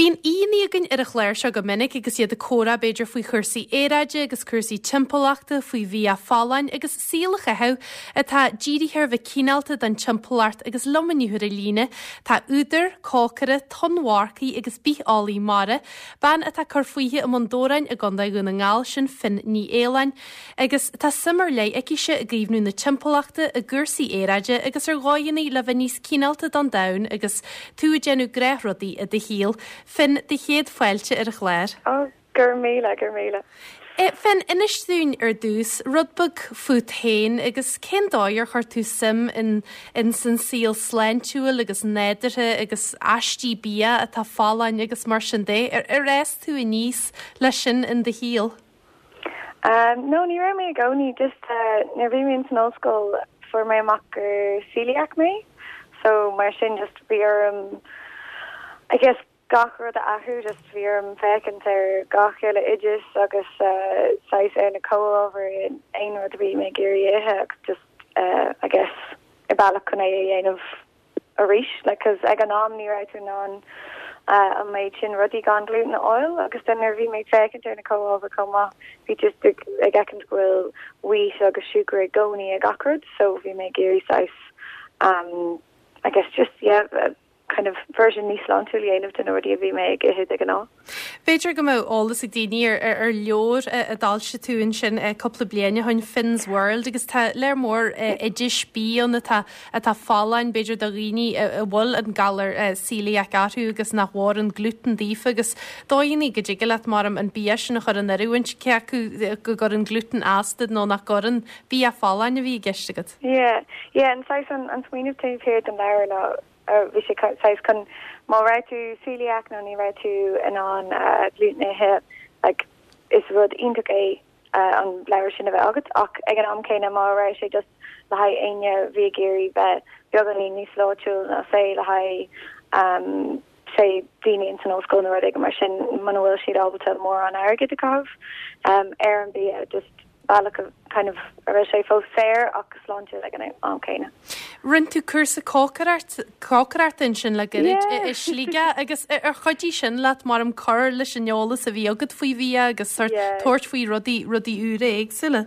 Bhín ínígan ar a chléir se go minic agus iad a córa beidir faoi chuirsaí éráide agus chuirsaí timpachta faoi bhí a fálainn agus sílacha heh atá ddíirithir bheith cíálta den timpart agus lomaniuúir a líne tá úidir, cócara, tonmhacaí agus bíálaí mara ban atá chufuoithe am mandórain a ganda gona ngáil sin fin ní éalainn agus tá simar lei aice a gríomhnú na timpachta a gcuirsaí éráide agus ar gáinnaí le bheith níos cíálta don dain agus tú a genú gréithrodí a de híal fin de chéad foiilte ar a chléir. Gur méle. Fin inistún ar dús rudbug futain agus cindáir chuir tú sim in san síl sleintúil agus néidirthe agus astí bí a tá fálainn agus mar sin dé ar réis tú a níos lei sin in de híal. No, ní ra mé gcóí just nar bhí mén san óscoil for mé amach gur celiac mé, so mar sin just bhí I guess gachar a ahu just bhíarm fecinn ar gachile idis agus sais na co-over in ein or bhí me géirithe just I guess I bailach chun dhéanamh a ríis like cos ag an am ní right ná a méid sin rudí gan gluten oil agus den er bhí me fecinn ar na co-over comma bhí just ag ecinn bhfuil wheat agus sugar gcóí a gacard so bhí me géirí sais I guess just kind of version níos lántúlianamh den ruí a bhí me hid ag an á. Beidir go mó álas ag daoine ar leor a dalse túin sin coppla bliana chun Finn's World agus tá leir mór i ddis bíon atá fálainn beidir do rií a bhil an galar celiac atú agus nach bhhar an gluten dífa agus dáoine go ddíige leat mar an bí sin chu an aúin ceacu go gur an gluten ástad nó nach gur an bí a fálainn a bhí geistegad. Yeah, an sais an smuoineh taobh an leir ná vi sé sais kan má ra tú celiac no ní ra tú an glutnithe like is rud intuk an leir sin a bheith agat ach ag an am céine má ra sé just le ha aine vi géirí bheith beganí níos láúil na sé le ha sé daine in san óscoil na ag mar sin manuel siad ábalta mór an airgid a cah an bí just bailach kind of a sé fó séir agus láinte le an am céine. Rinn tú cursa cócarart in sin le goid is slíga agus ar chodí sin leat mar am cor leis an neolalas a bhí agad faoi bhí agus tuairt faoi rudí úra éagsúile.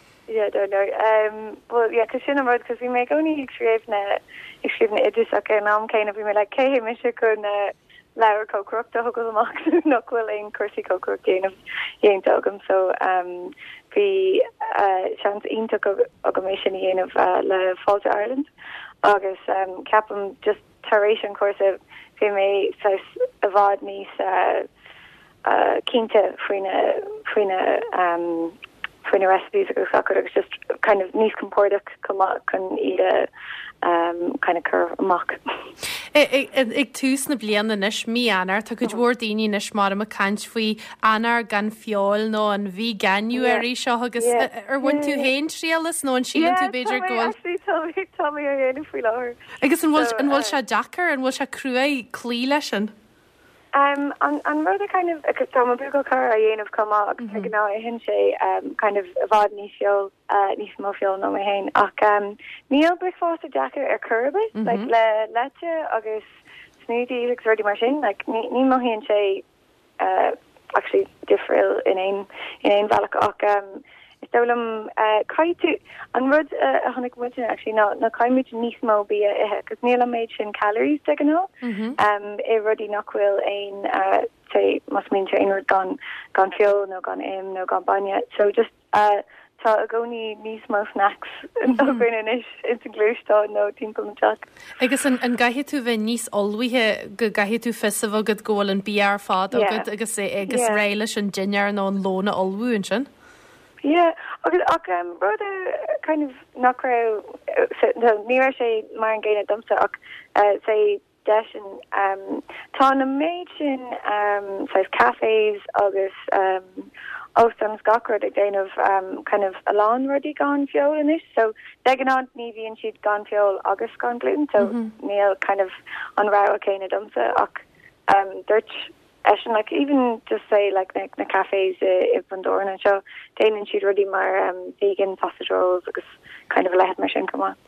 Well cos sin am rud cos bhí mé gcóí ag scríbna idris ach an am céine bhí me le céhé me se chun leir cócroachta thugad amach nachhfuil éon cuasaí cócroach déanamh dhéantógam so bhí seans ionach aga mé sin dhéanamh le Fáilte Ireland agus ceapam just taréis an cuasa bhí mé a bhád níos cínte faoine recipes agus agus just kind of níos compórdaach chun iad kind of curve amach. Ag tús na bliana inis mí anar tá go dúir daoine inis mar a cant faoi anar gan fiol nó an bhí ganú airí seo agus ar bhain tú héin tríalas nó an sílan tú beidir gáil. Tá mé ar dhéanamh faoi láir. Agus an bhfuil se Dakar an bhfuil se cruúa clí leis sin. An rud a kind of tá a bugal car a dhéanamh comá agus ná I hin sé kind of a bhád níos fiol níos mó fiol nó mé hain ach níl bri fásta Dakar ar curbe like le lete agus snúdí agus rudí mar sin like ní má híonn sé actually difriil in ein bhealach ach Stolam caiú an rud a hannig mu actually na caiimú níos mó bí ihe cos níla méid sin calories de gan I rudí nachhfuil ein sé mas mín sé einrod gan fiol no gan no gan banne so just tá a gcóí níos mó snacks gine is glúistá nó timppla na teach. Agus an gaithé tú bheith níos olhuithe go gaithé tú fisah agad ggóil an bíar fád agad agus réile an dinear nó an lóna olbhún sin? Yeah, ach brother kind of nach ra ní sé mar an géine dumsa ach sé desin tá na méid sin sais cafés agus óstan gacrod ag déanamh kind of a lán rudí gan fiol in is so de gan an ní bhíonn siad gan fiol agus gan gluten so níl kind of an ra céine dumsa ach dúirt like even just say like na cafes if Pandora and show Dane and she'd already mar vegan sausage rolls because kind of a let mar sin come on.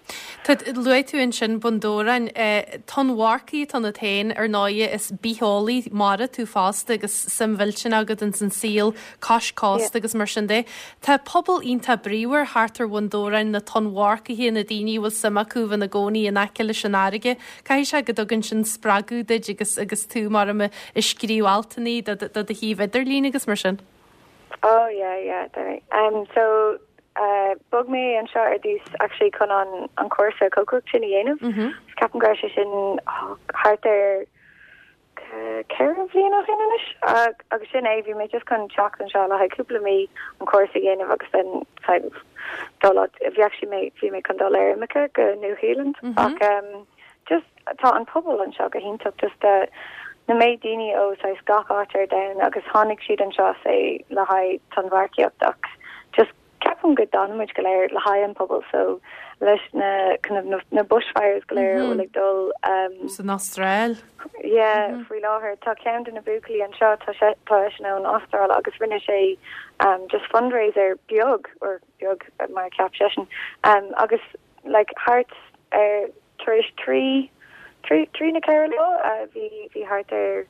Tá lu tú in sin bundórain tanhacaí tan na tain ar náide is bíálaí mara tú fásta agus samhilsin agad an san síl cáiscásta agus mar sin dé. Tá pobl ionta bríomhar hátar bundórain na tanhacaí hí na daoine bhfuil samacúhan na gcónaí in aice leis an airige, Cai se go dogann sin sppraúdeid agus tú mar is scríomháltaní a hí idirlín agus mar sin. Oh yeah, so bug me an seo ar dús actually chun an cuasa cocroach sin a dhéanamh. Capan gra sin hart ar ceirh líonach inis agus sin é bhí mé just chun teach an seo le haúpla mí an cuasa dhéanamh agus den dó bhí actually bhí mé chun dó America go New Zealand ach just tá an pobl an seo go híntaach just na méid daoine ó sa gach átar down agus tháinig siad an seo sé le haid tanmhairceocht ach just ceapam go donmuid go léir le haid an pobl so leis na kind of na bushfires go léir ó like dul san Austrráil faoi láthair tá cean na buclaí an seo tá sin an Austrráil agus rinne sé just fundraiser beag mar ceap sin agus like hearts trí na ceir le bhí hart ar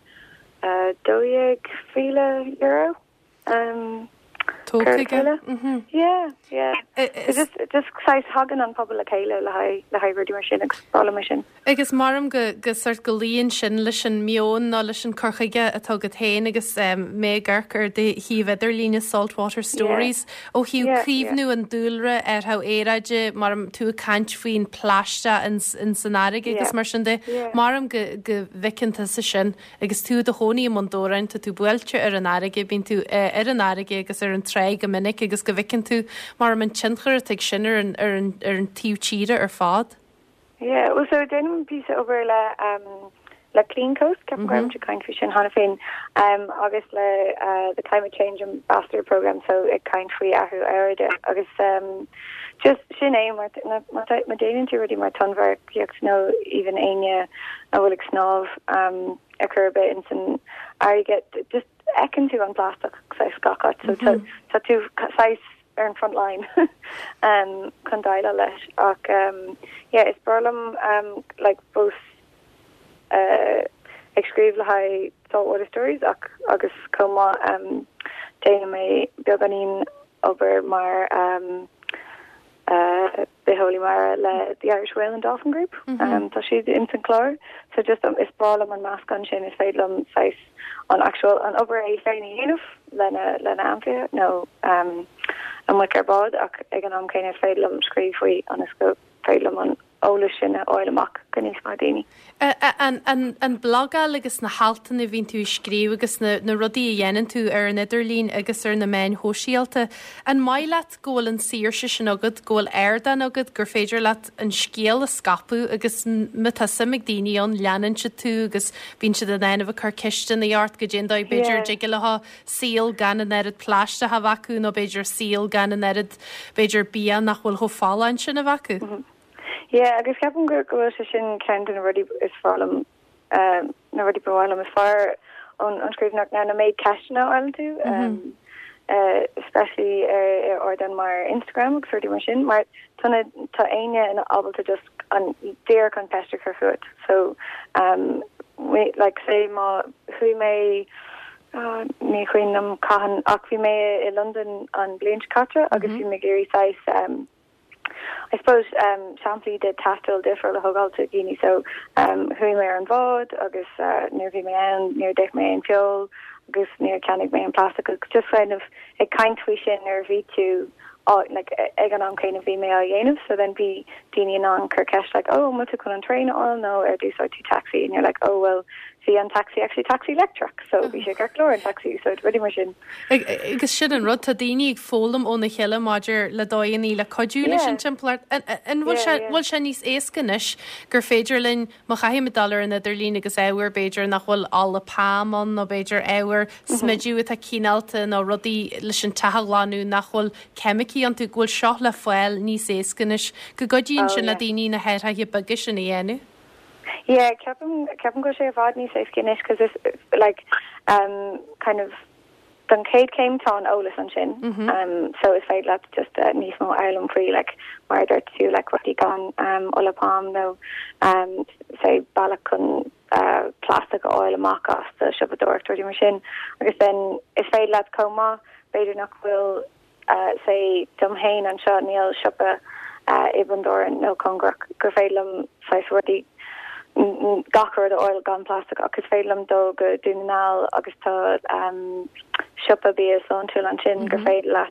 €2,000 just sais hagan an pobl le chéile le haid mar sin agrála sin. Agus marm go suirt go líonn sin leis an mion ná leis an corchaige atá go tain agus mé ggurchar de híheidir lína Saltwater Stories ó hiúríomhnú an dúlra ar ha éraide mar tú cant faoin pláiste in sannaige agus mar sin de marm go bhicinnta sa sin agus tú de hóí mandórain tú builte ar an aige bín tú ar an aige agus ar an tre go minic agus go bhicinn tú mar an tinchar ag sinnar ar an tíú tíre ar fád. Yeah, well, so denim piece over la Clean Coast, Captain Graham to kind fish and Hanafin, August the climate change ambassador program, so it kind free ahu erida, August just Shane my dating to ready my tonver no even anya I will snov a curb in some I get just ekin to on plastic size skakot so to size ar an front line chun daile leis ach is burlam like both excríb le ha saltwater stories agus coma déine mé beganín over mar beholí mar le the Irish Whale and Dolphin Group tá si in St. Clair so just is burlam an mask an sin is féidlam sais an actual an over a féinine héanamh lena amfia no an wicker bod ag an am kind of féidlam scríbhí an is go féidlam an óla sinna oil amach go níos mar daoine. An bloga agus na haltan a bhín tú scríb agus na rudaí a dhéanaan tú ar an Idirlín agus ar na main hóisialta an maileat ggóil an síirse sin agad ggóil airdan agad gur féidir leat an scéal a scapú agus metasimig daoine an leanan se tú agus bhín se den éanamh chu ceiste na art go dé dóid beidir deige letha síl gan an erid pláiste ha bhacu nó beidir síl gan an erid beidir bían nach bhfuil ho fálain sin a bhacu. Yeah, agus ceapan gur go sin cean already is fálam already bhám is far an scríbnach na méid ceistena eile tú especially or den mar Instagram agus ruirtí mar sin mar tá aine in ábalta just an déir chun peiste chu fuit so like say má hui mé ní chuoinm caihan ach bhí mé I London an bliant catra agus bhí mé géirí sais I suppose Champlain did tastal differ le hogal to Guinea so hui me an vod agus near vi me an near dech me an fuel agus near canig me an plastic just kind of a kind tuition or V2 like egan on kind of email yenuf so then be dini on Kirkesh like oh I'm to on train all no or do so to taxi and you're like oh well see on taxi actually taxi electric so we should get chlor taxi so it's really machine agus sin an rud tá daoine ag fólam ó na cheile maidir le dóí le codúla sin timpplair an bhfuil se níos éascanis gur féidir linn má chaihí medallar in Idirlín agus éhar beidir nach bhfuil alla páman nó beidir éhar smidú a cíálta nó rudaí leis an tathláú nach bhfuil chemicí an tú ghfuil seo le foiil níos éascanis go godíonn sin le daoine na heir hi bagus sin na dhéanú. Yeah, Kevin go sé fad ní sé skinnish because it's like kind of don Kate came to Olas an sin. So is féid le just níos mó Ireland free like mar to like what gan Ola Palm no say balacon plastic oil amach as the shoppador to mar sin agus then is féid le coma beidir nach will say dum hain an shot Neil shoppa Ibandor and no congra gur félum saisworthy gachar the oil gan plastic agus félum do go dunal agus tá shoppa be son to an chin gur féid lat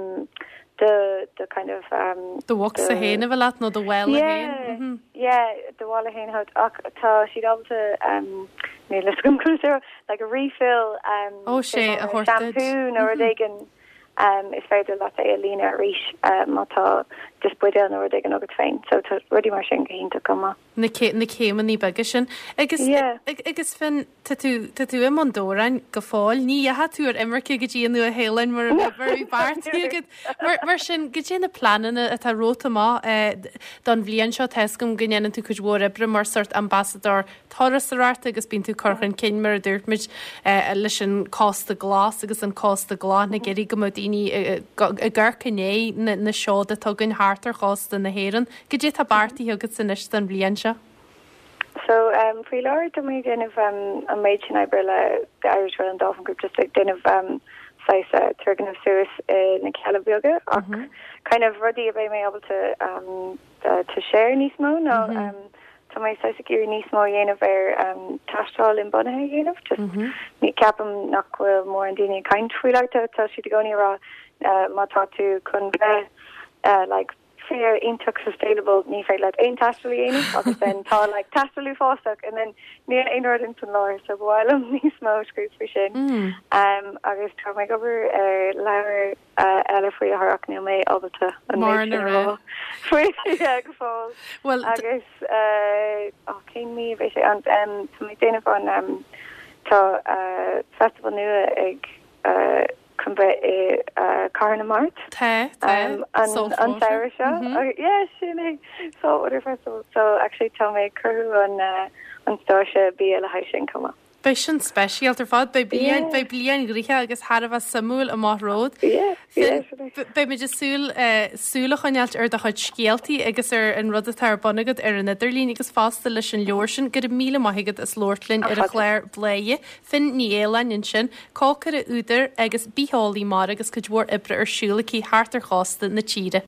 the kind of the walks a hen of a lot no the well yeah the wall hen how ta she'd able to cruiser like a refill a shampoo nor diggin is féidir le é lína a ríis mátá just buide nó ag an agad féin, so tá rudí mar sin gohínta cuma. Na céman ní bagis sin. Agus fin tú im an dórain go fáil, ní a túr immerce go dtíanú a hélainn mar bhí bartí agad. Mar sin go dtíana na planana a tá róta má don bblion seo teiscom gnéanaan tú chuid mhór ibre mar sort ambassador thorasarart agus bín tú corchan cin mar a dúirtmid leis an cásta glás agus an cásta glá na geirí go daoine a ggurcané na seo a tugann hátar chásta na héan, go dtí tá bartaí agad san is an bblion seo. So frí leir do mé déanamh an méid sin ebre the Irish Royal Dolphin Group just like déanamh turgan of Suez na Calabioga ach kind of rudí a bheith mé able to share níos mó no tá mé saisagéir níos mó dhéanamh ar tastáil in bunathe dhéanamh just ní ceapam nach bhfuil mór an daoine caint fuiileachta tá si gcóí rá mátá tú chun bheith like fair intuck sustainable ní féid le ein tastalí dhéanamh agus then tá like tastalú fásteach and then ní ein rud in san láir so bhhailm níos mó scrúd fao sin agus tá mé gobar leabhar eile faoi a thraach níl mé ábalta an mar faoi go fáil well agus cé mí bheith sé an tá mé déanamh an tá festival nua ag chun bheith Carna Mart an saoire seo yeah sin saltwater festival so actually tá mé curú an stáise bí le haid sin cuma. Bei sin speisialt ar fád bei blian gríthe agus Harbh samúil a máthród. Bei me súla chuinealt ar de chuid scéaltaí agus ar an rudatá bonagad ar an idirlín agus fásta leis an leor sin gur míle maithigad is Lordlinn ar a chléir bléie fin ní éalainn in sin cácar a úidir agus bíálaí mar agus go dmór ibre ar siúlaí hátar chásta na tíre.